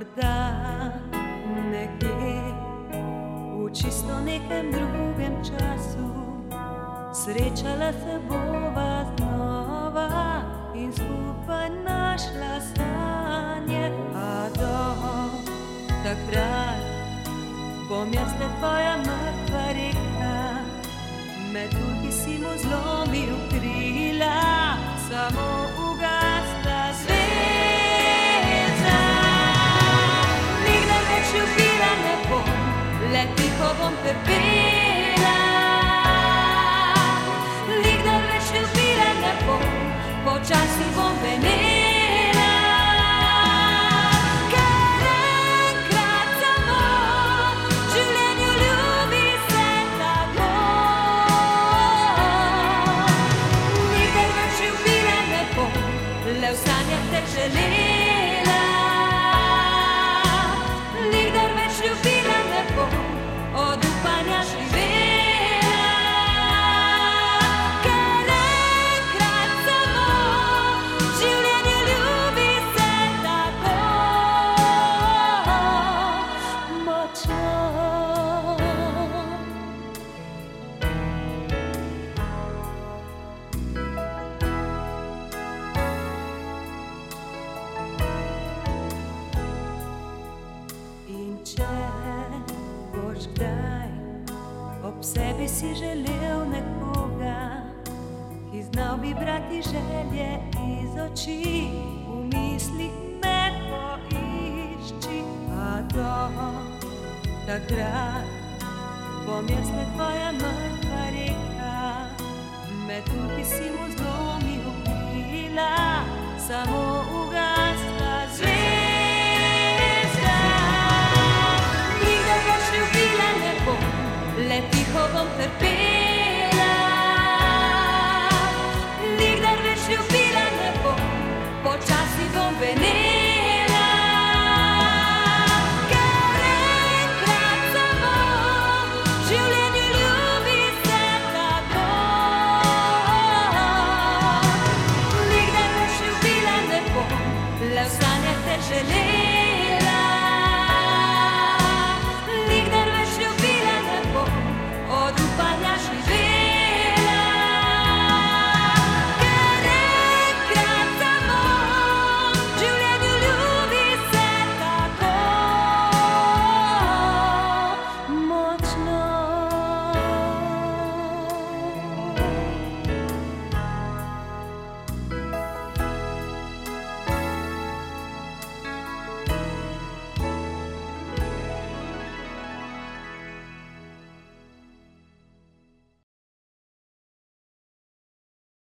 Morda nekje v čisto nekem drugem času srečala se bova znova in skupaj našla sanje. A do takrat bom jaz le tvoja mrtva reka, med drugi si mu zlomil krila, samo ugasla zvezda. Nikdar več ljubila ne bom, le tiho bom trpela. Nikdar več ljubila ne bom, počasi bom venela. Ker enkrat samo v življenju ljubi se tako. Nikdar več ljubila ne bom, le v sanjah te želela. Nikdar več ljubila ne bom, od upanja živela. Ker enkrat samo v življenju ljubi se tako močno. In če boš kdaj ob sebi si želel nekoga, ki znal bi brati želje iz oči, v mislih me poišči. A do takrat bom jaz le tvoja mrtva reka, med drugi si mu zlomil krila, samo ugasla zvezda. Nikdar več ljubila ne bom, le tiho bom trpela.